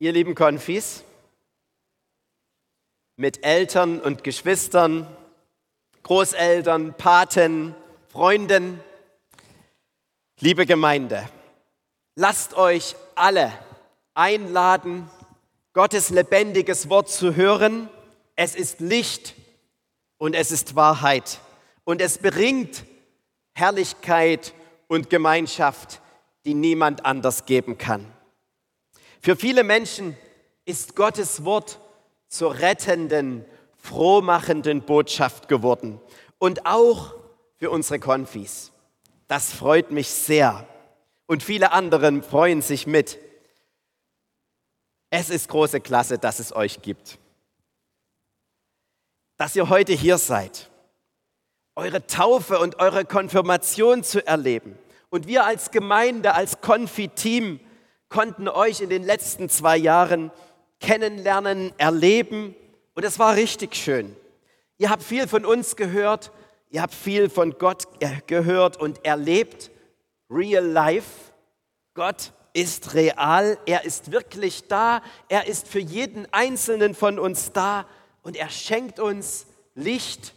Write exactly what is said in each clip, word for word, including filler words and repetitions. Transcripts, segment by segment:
Ihr lieben Konfis, mit Eltern und Geschwistern, Großeltern, Paten, Freunden, liebe Gemeinde, lasst euch alle einladen, Gottes lebendiges Wort zu hören. Es ist Licht und es ist Wahrheit und es bringt Herrlichkeit und Gemeinschaft, die niemand anders geben kann. Für viele Menschen ist Gottes Wort zur rettenden, frohmachenden Botschaft geworden und auch für unsere Konfis. Das freut mich sehr und viele andere freuen sich mit. Es ist große Klasse, dass es euch gibt. Dass ihr heute hier seid, eure Taufe und eure Konfirmation zu erleben. Und wir als Gemeinde, als Konfi-Team konnten euch in den letzten zwei Jahren kennenlernen, erleben. Und es war richtig schön. Ihr habt viel von uns gehört, ihr habt viel von Gott gehört und erlebt. Real life. Gott ist real, er ist wirklich da, er ist für jeden Einzelnen von uns da und er schenkt uns Licht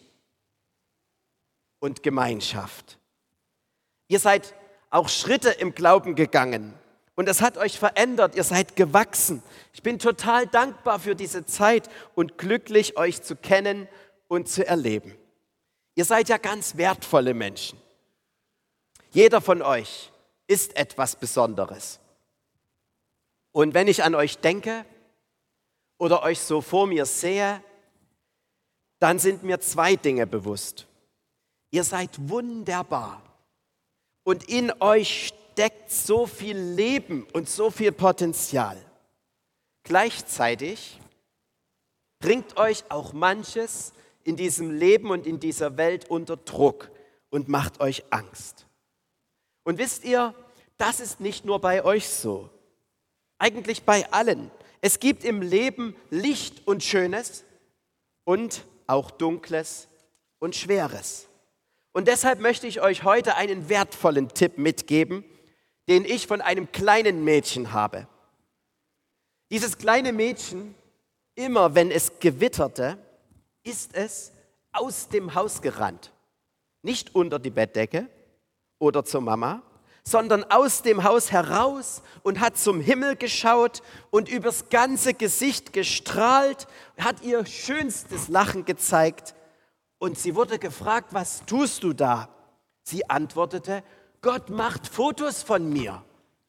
und Gemeinschaft. Ihr seid auch Schritte im Glauben gegangen und es hat euch verändert, ihr seid gewachsen. Ich bin total dankbar für diese Zeit und glücklich, euch zu kennen und zu erleben. Ihr seid ja ganz wertvolle Menschen. Jeder von euch ist etwas Besonderes. Und wenn ich an euch denke oder euch so vor mir sehe, dann sind mir zwei Dinge bewusst. Ihr seid wunderbar und in euch steckt so viel Leben und so viel Potenzial. Gleichzeitig bringt euch auch manches in diesem Leben und in dieser Welt unter Druck und macht euch Angst. Und wisst ihr, das ist nicht nur bei euch so. Eigentlich bei allen. Es gibt im Leben Licht und Schönes und auch Dunkles und Schweres. Und deshalb möchte ich euch heute einen wertvollen Tipp mitgeben, den ich von einem kleinen Mädchen habe. Dieses kleine Mädchen, immer wenn es gewitterte, ist es aus dem Haus gerannt. Nicht unter die Bettdecke oder zur Mama, sondern aus dem Haus heraus und hat zum Himmel geschaut und übers ganze Gesicht gestrahlt, hat ihr schönstes Lachen gezeigt und sie wurde gefragt, was tust du da? Sie antwortete, Gott macht Fotos von mir.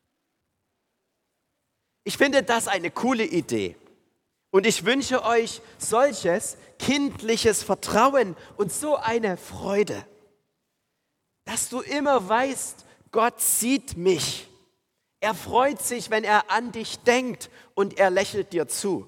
Ich finde das eine coole Idee und ich wünsche euch solches kindliches Vertrauen und so eine Freude, dass du immer weißt, Gott sieht mich. Er freut sich, wenn er an dich denkt und er lächelt dir zu.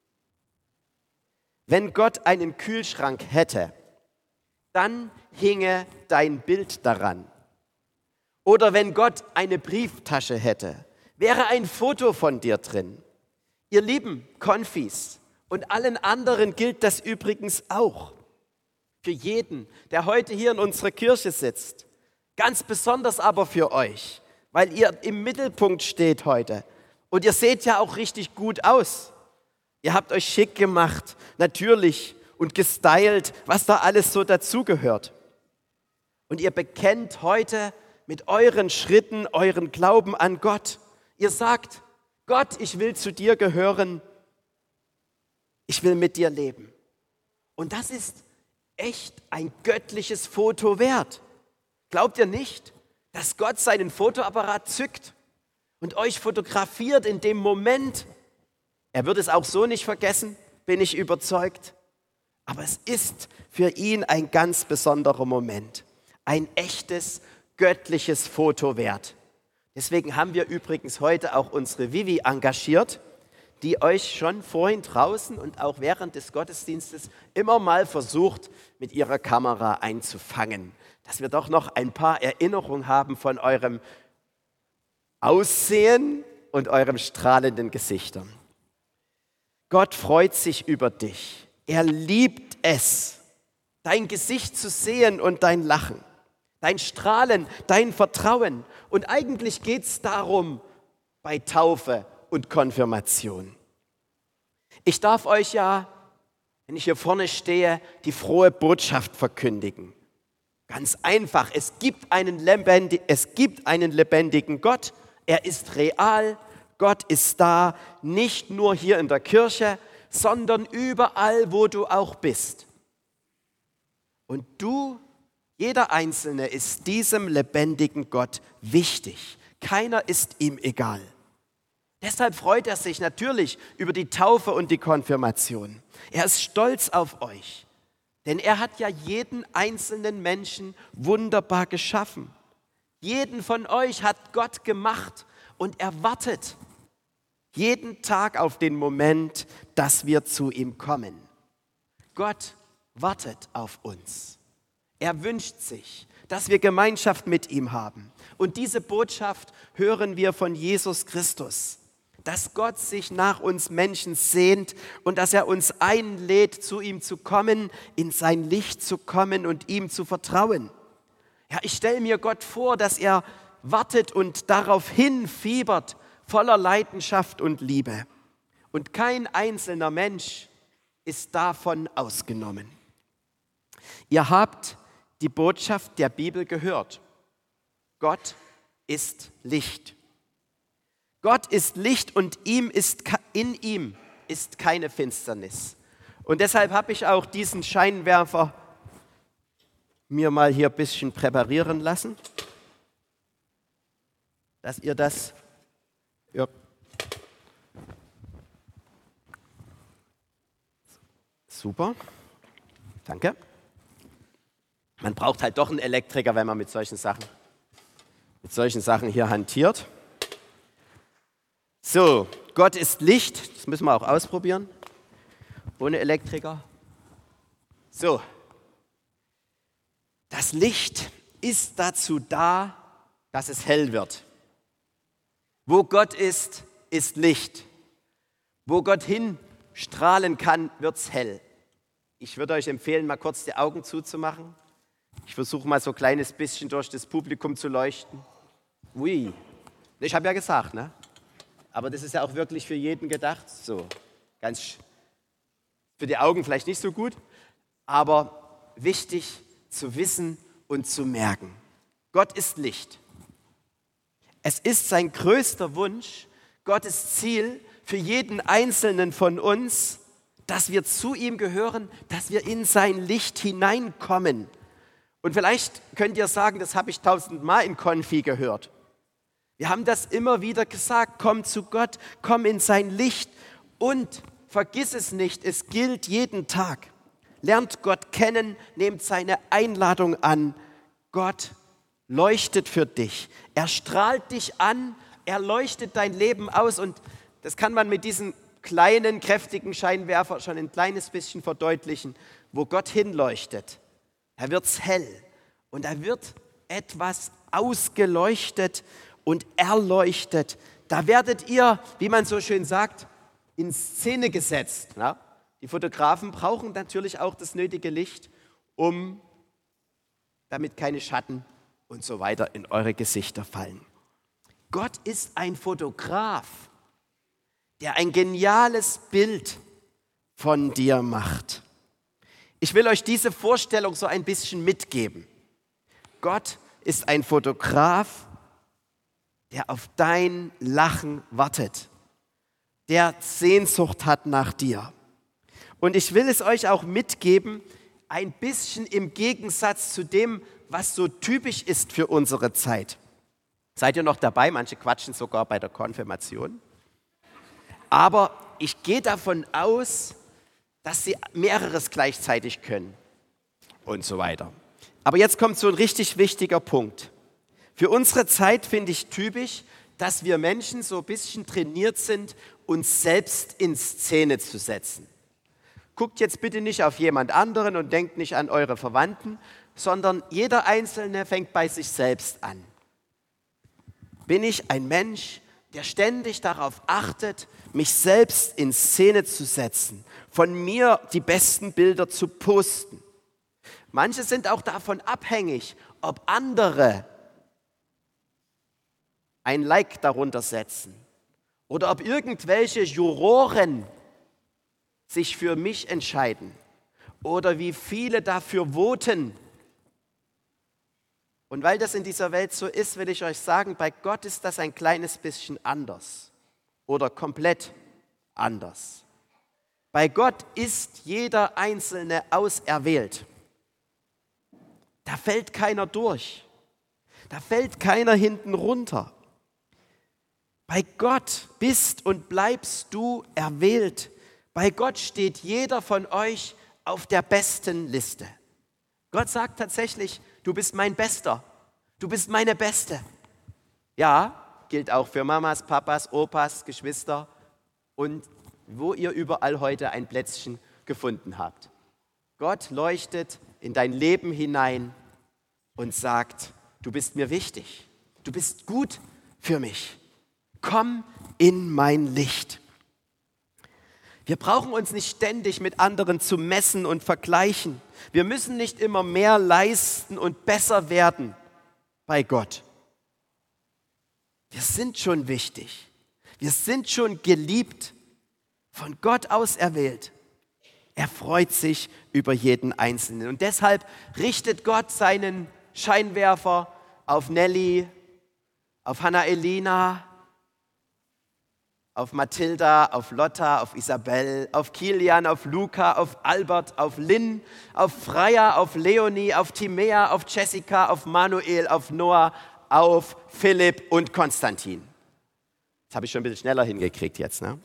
Wenn Gott einen Kühlschrank hätte, dann hinge dein Bild daran. Oder wenn Gott eine Brieftasche hätte, wäre ein Foto von dir drin. Ihr lieben Konfis und allen anderen gilt das übrigens auch. Für jeden, der heute hier in unserer Kirche sitzt. Ganz besonders aber für euch, weil ihr im Mittelpunkt steht heute. Und ihr seht ja auch richtig gut aus. Ihr habt euch schick gemacht, natürlich, und gestylt, was da alles so dazugehört. Und ihr bekennt heute mit euren Schritten euren Glauben an Gott. Ihr sagt, Gott, ich will zu dir gehören. Ich will mit dir leben. Und das ist echt ein göttliches Foto wert. Glaubt ihr nicht, dass Gott seinen Fotoapparat zückt und euch fotografiert in dem Moment? Er wird es auch so nicht vergessen, bin ich überzeugt. Aber es ist für ihn ein ganz besonderer Moment, ein echtes, göttliches Foto wert. Deswegen haben wir übrigens heute auch unsere Vivi engagiert, die euch schon vorhin draußen und auch während des Gottesdienstes immer mal versucht, mit ihrer Kamera einzufangen, dass wir doch noch ein paar Erinnerungen haben von eurem Aussehen und eurem strahlenden Gesichtern. Gott freut sich über dich. Er liebt es, dein Gesicht zu sehen und dein Lachen, dein Strahlen, dein Vertrauen. Und eigentlich geht es darum bei Taufe und Konfirmation. Ich darf euch ja, wenn ich hier vorne stehe, die frohe Botschaft verkündigen. Ganz einfach, es gibt einen lebendigen, es gibt einen lebendigen Gott, er ist real, Gott ist da, nicht nur hier in der Kirche, sondern überall, wo du auch bist. Und du, jeder Einzelne, ist diesem lebendigen Gott wichtig. Keiner ist ihm egal. Deshalb freut er sich natürlich über die Taufe und die Konfirmation. Er ist stolz auf euch, denn er hat ja jeden einzelnen Menschen wunderbar geschaffen. Jeden von euch hat Gott gemacht und er wartet jeden Tag auf den Moment, dass wir zu ihm kommen. Gott wartet auf uns. Er wünscht sich, dass wir Gemeinschaft mit ihm haben. Und diese Botschaft hören wir von Jesus Christus, dass Gott sich nach uns Menschen sehnt und dass er uns einlädt, zu ihm zu kommen, in sein Licht zu kommen und ihm zu vertrauen. Ja, ich stelle mir Gott vor, dass er wartet und darauf hinfiebert, voller Leidenschaft und Liebe. Und kein einzelner Mensch ist davon ausgenommen. Ihr habt die Botschaft der Bibel gehört. Gott ist Licht. Gott ist Licht und ihm ist, in ihm ist keine Finsternis. Und deshalb habe ich auch diesen Scheinwerfer mir mal hier ein bisschen präparieren lassen, dass ihr das... Ja. Super, danke. Man braucht halt doch einen Elektriker, wenn man mit solchen Sachen, mit solchen Sachen hier hantiert. So, Gott ist Licht, das müssen wir auch ausprobieren, ohne Elektriker. So, das Licht ist dazu da, dass es hell wird. Wo Gott ist, ist Licht. Wo Gott hinstrahlen kann, wird's hell. Ich würde euch empfehlen, mal kurz die Augen zuzumachen. Ich versuche mal so ein kleines bisschen durch das Publikum zu leuchten. Ui, ich habe ja gesagt, ne? Aber das ist ja auch wirklich für jeden gedacht. So, ganz für die Augen vielleicht nicht so gut, aber wichtig zu wissen und zu merken. Gott ist Licht. Es ist sein größter Wunsch, Gottes Ziel für jeden Einzelnen von uns, dass wir zu ihm gehören, dass wir in sein Licht hineinkommen. Und vielleicht könnt ihr sagen, das habe ich tausendmal in Konfi gehört. Wir haben das immer wieder gesagt, komm zu Gott, komm in sein Licht und vergiss es nicht, es gilt jeden Tag. Lernt Gott kennen, nehmt seine Einladung an. Gott leuchtet für dich. Er strahlt dich an, er leuchtet dein Leben aus und das kann man mit diesem kleinen, kräftigen Scheinwerfer schon ein kleines bisschen verdeutlichen, wo Gott hinleuchtet. Da wird's hell und da wird etwas ausgeleuchtet und erleuchtet. Da werdet ihr, wie man so schön sagt, in Szene gesetzt. Ja? Die Fotografen brauchen natürlich auch das nötige Licht, um damit keine Schatten und so weiter in eure Gesichter fallen. Gott ist ein Fotograf, der ein geniales Bild von dir macht. Ich will euch diese Vorstellung so ein bisschen mitgeben. Gott ist ein Fotograf, der auf dein Lachen wartet, der Sehnsucht hat nach dir. Und ich will es euch auch mitgeben, ein bisschen im Gegensatz zu dem, was so typisch ist für unsere Zeit. Seid ihr noch dabei? Manche quatschen sogar bei der Konfirmation. Aber ich gehe davon aus, dass sie mehreres gleichzeitig können und so weiter. Aber jetzt kommt so ein richtig wichtiger Punkt. Für unsere Zeit finde ich typisch, dass wir Menschen so ein bisschen trainiert sind, uns selbst in Szene zu setzen. Guckt jetzt bitte nicht auf jemand anderen und denkt nicht an eure Verwandten, sondern jeder Einzelne fängt bei sich selbst an. Bin ich ein Mensch, der ständig darauf achtet, mich selbst in Szene zu setzen, von mir die besten Bilder zu posten? Manche sind auch davon abhängig, ob andere ein Like darunter setzen oder ob irgendwelche Juroren sich für mich entscheiden oder wie viele dafür voten. Und weil das in dieser Welt so ist, will ich euch sagen, bei Gott ist das ein kleines bisschen anders oder komplett anders. Bei Gott ist jeder Einzelne auserwählt. Da fällt keiner durch. Da fällt keiner hinten runter. Bei Gott bist und bleibst du erwählt. Bei Gott steht jeder von euch auf der besten Liste. Gott sagt tatsächlich, du bist mein Bester. Du bist meine Beste. Ja, gilt auch für Mamas, Papas, Opas, Geschwister und wo ihr überall heute ein Plätzchen gefunden habt. Gott leuchtet in dein Leben hinein und sagt, du bist mir wichtig. Du bist gut für mich. Komm in mein Licht. Wir brauchen uns nicht ständig mit anderen zu messen und vergleichen. Wir müssen nicht immer mehr leisten und besser werden bei Gott. Wir sind schon wichtig. Wir sind schon geliebt, von Gott auserwählt. Er freut sich über jeden Einzelnen. Und deshalb richtet Gott seinen Scheinwerfer auf Nelly, auf Hannah-Elina, auf Mathilda, auf Lotta, auf Isabel, auf Kilian, auf Luca, auf Albert, auf Lynn, auf Freya, auf Leonie, auf Timea, auf Jessica, auf Manuel, auf Noah, auf Philipp und Konstantin. Das habe ich schon ein bisschen schneller hingekriegt jetzt, ne?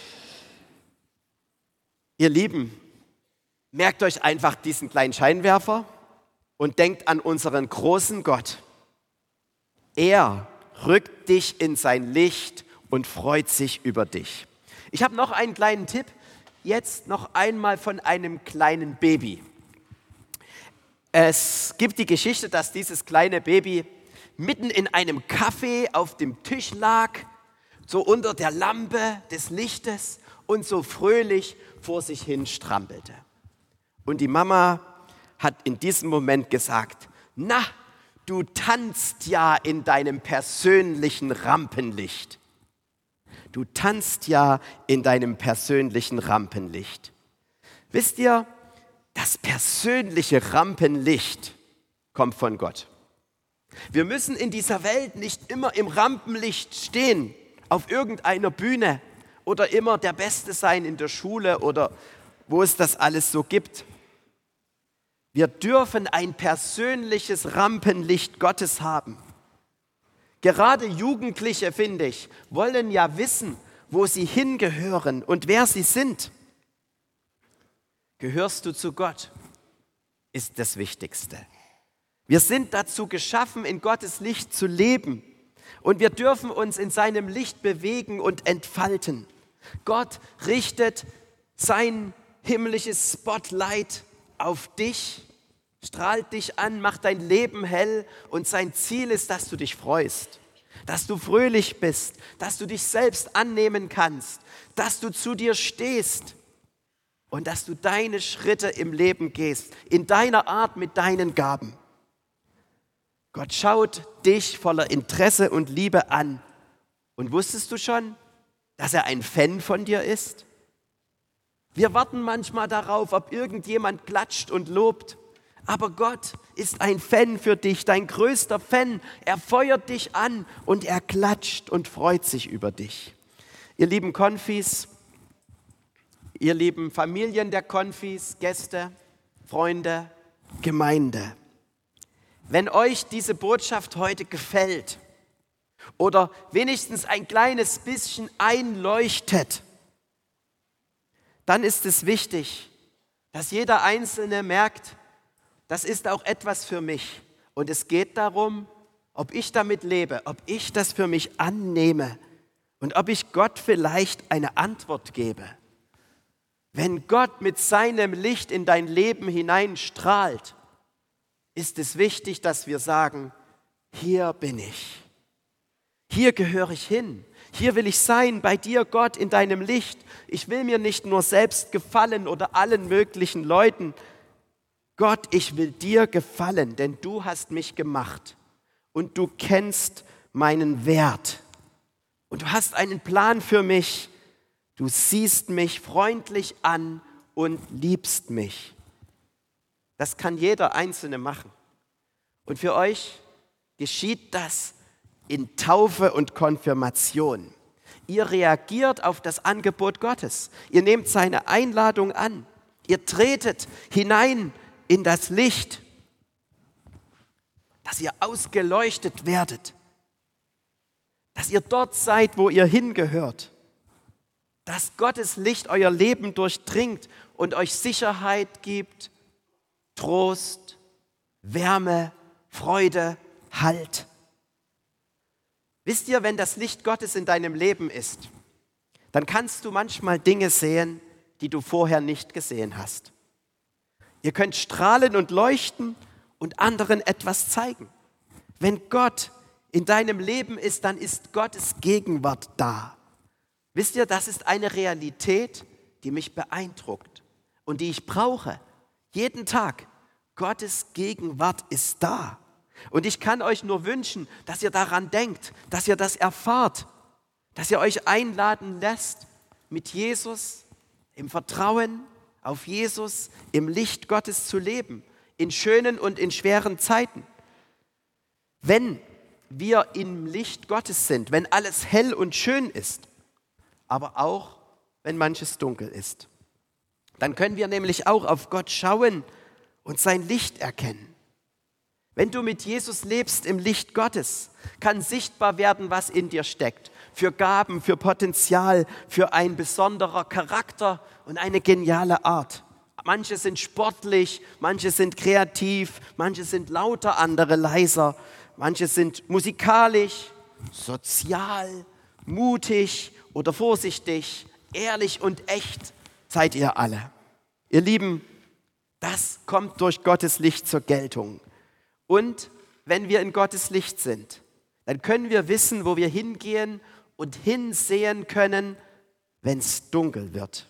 Ihr Lieben, merkt euch einfach diesen kleinen Scheinwerfer und denkt an unseren großen Gott. Er rückt dich in sein Licht und freut sich über dich. Ich habe noch einen kleinen Tipp, jetzt noch einmal von einem kleinen Baby. Es gibt die Geschichte, dass dieses kleine Baby mitten in einem Café auf dem Tisch lag, so unter der Lampe des Lichtes und so fröhlich vor sich hin strampelte. Und die Mama hat in diesem Moment gesagt, na, du tanzt ja in deinem persönlichen Rampenlicht. Du tanzt ja in deinem persönlichen Rampenlicht. Wisst ihr, das persönliche Rampenlicht kommt von Gott. Wir müssen in dieser Welt nicht immer im Rampenlicht stehen, auf irgendeiner Bühne oder immer der Beste sein in der Schule oder wo es das alles so gibt. Wir dürfen ein persönliches Rampenlicht Gottes haben. Gerade Jugendliche, finde ich, wollen ja wissen, wo sie hingehören und wer sie sind. Gehörst du zu Gott, ist das Wichtigste. Wir sind dazu geschaffen, in Gottes Licht zu leben. Und wir dürfen uns in seinem Licht bewegen und entfalten. Gott richtet sein himmlisches Spotlight auf dich, strahlt dich an, macht dein Leben hell und sein Ziel ist, dass du dich freust, dass du fröhlich bist, dass du dich selbst annehmen kannst, dass du zu dir stehst und dass du deine Schritte im Leben gehst, in deiner Art mit deinen Gaben. Gott schaut dich voller Interesse und Liebe an. Und wusstest du schon, dass er ein Fan von dir ist? Wir warten manchmal darauf, ob irgendjemand klatscht und lobt. Aber Gott ist ein Fan für dich, dein größter Fan. Er feuert dich an und er klatscht und freut sich über dich. Ihr lieben Konfis, ihr lieben Familien der Konfis, Gäste, Freunde, Gemeinde. Wenn euch diese Botschaft heute gefällt oder wenigstens ein kleines bisschen einleuchtet, dann ist es wichtig, dass jeder Einzelne merkt, das ist auch etwas für mich. Und es geht darum, ob ich damit lebe, ob ich das für mich annehme und ob ich Gott vielleicht eine Antwort gebe. Wenn Gott mit seinem Licht in dein Leben hineinstrahlt, ist es wichtig, dass wir sagen, hier bin ich. Hier gehöre ich hin. Hier will ich sein, bei dir, Gott, in deinem Licht. Ich will mir nicht nur selbst gefallen oder allen möglichen Leuten. Gott, ich will dir gefallen, denn du hast mich gemacht und du kennst meinen Wert. Und du hast einen Plan für mich. Du siehst mich freundlich an und liebst mich. Das kann jeder Einzelne machen. Und für euch geschieht das in Taufe und Konfirmation. Ihr reagiert auf das Angebot Gottes. Ihr nehmt seine Einladung an. Ihr tretet hinein in das Licht, dass ihr ausgeleuchtet werdet. Dass ihr dort seid, wo ihr hingehört. Dass Gottes Licht euer Leben durchdringt und euch Sicherheit gibt, Trost, Wärme, Freude, Halt. Wisst ihr, wenn das Licht Gottes in deinem Leben ist, dann kannst du manchmal Dinge sehen, die du vorher nicht gesehen hast. Ihr könnt strahlen und leuchten und anderen etwas zeigen. Wenn Gott in deinem Leben ist, dann ist Gottes Gegenwart da. Wisst ihr, das ist eine Realität, die mich beeindruckt und die ich brauche. Jeden Tag. Gottes Gegenwart ist da. Und ich kann euch nur wünschen, dass ihr daran denkt, dass ihr das erfahrt, dass ihr euch einladen lässt, mit Jesus im Vertrauen auf Jesus, im Licht Gottes zu leben, in schönen und in schweren Zeiten. Wenn wir im Licht Gottes sind, wenn alles hell und schön ist, aber auch wenn manches dunkel ist, dann können wir nämlich auch auf Gott schauen und sein Licht erkennen. Wenn du mit Jesus lebst im Licht Gottes, kann sichtbar werden, was in dir steckt. Für Gaben, für Potenzial, für ein besonderer Charakter und eine geniale Art. Manche sind sportlich, manche sind kreativ, manche sind lauter, andere leiser. Manche sind musikalisch, sozial, mutig oder vorsichtig, ehrlich und echt seid ihr alle. Ihr Lieben, das kommt durch Gottes Licht zur Geltung. Und wenn wir in Gottes Licht sind, dann können wir wissen, wo wir hingehen und hinsehen können, wenn es dunkel wird.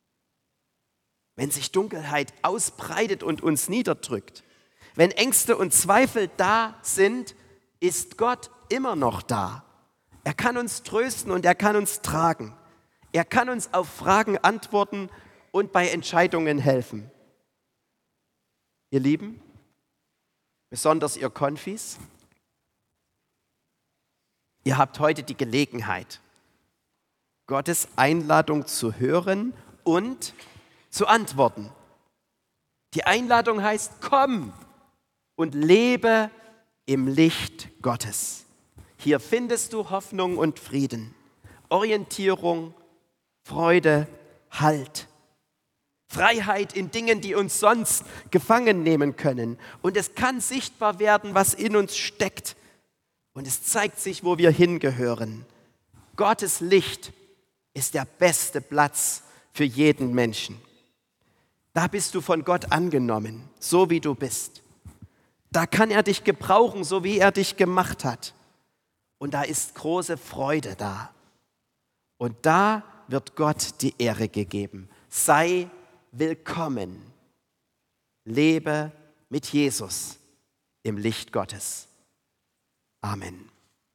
Wenn sich Dunkelheit ausbreitet und uns niederdrückt. Wenn Ängste und Zweifel da sind, ist Gott immer noch da. Er kann uns trösten und er kann uns tragen. Er kann uns auf Fragen antworten und bei Entscheidungen helfen. Ihr Lieben, besonders ihr Konfis, ihr habt heute die Gelegenheit, Gottes Einladung zu hören und zu antworten. Die Einladung heißt, komm und lebe im Licht Gottes. Hier findest du Hoffnung und Frieden, Orientierung, Freude, Halt, Freiheit in Dingen, die uns sonst gefangen nehmen können. Und es kann sichtbar werden, was in uns steckt. Und es zeigt sich, wo wir hingehören. Gottes Licht ist der beste Platz für jeden Menschen. Da bist du von Gott angenommen, so wie du bist. Da kann er dich gebrauchen, so wie er dich gemacht hat. Und da ist große Freude da. Und da wird Gott die Ehre gegeben. Sei willkommen. Lebe mit Jesus im Licht Gottes. Amen.